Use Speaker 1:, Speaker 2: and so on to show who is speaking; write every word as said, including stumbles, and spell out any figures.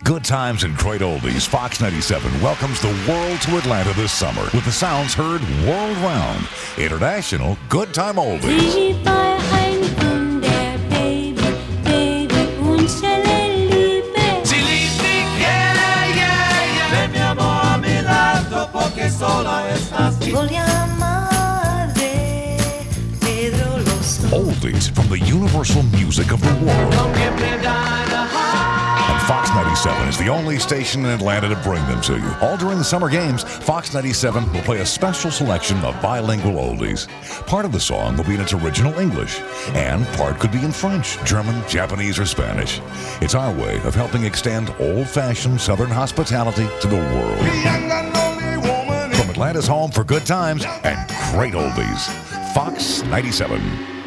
Speaker 1: Good times and great oldies. Fox ninety-seven welcomes the world to Atlanta this summer with the sounds heard world round. International Good Time Oldies.
Speaker 2: Ich war ein Wunder, Baby, Baby, unsere Liebe.
Speaker 3: Si liebt dich, yeah, yeah, yeah. Ven mi amor a mi lado porque solo estás.
Speaker 2: Voglio amare, Pedro lo so.
Speaker 1: Oldies from the universal music of the world.
Speaker 3: Come give me dynamite.
Speaker 1: And Fox ninety-seven is the only station in Atlanta to bring them to you. All during the summer games, Fox ninety-seven will play a special selection of bilingual oldies. Part of the song will be in its original English, and part could be in French, German, Japanese, or Spanish. It's our way of helping extend old-fashioned Southern hospitality to the world. From Atlanta's home for good times and great oldies, Fox ninety-seven.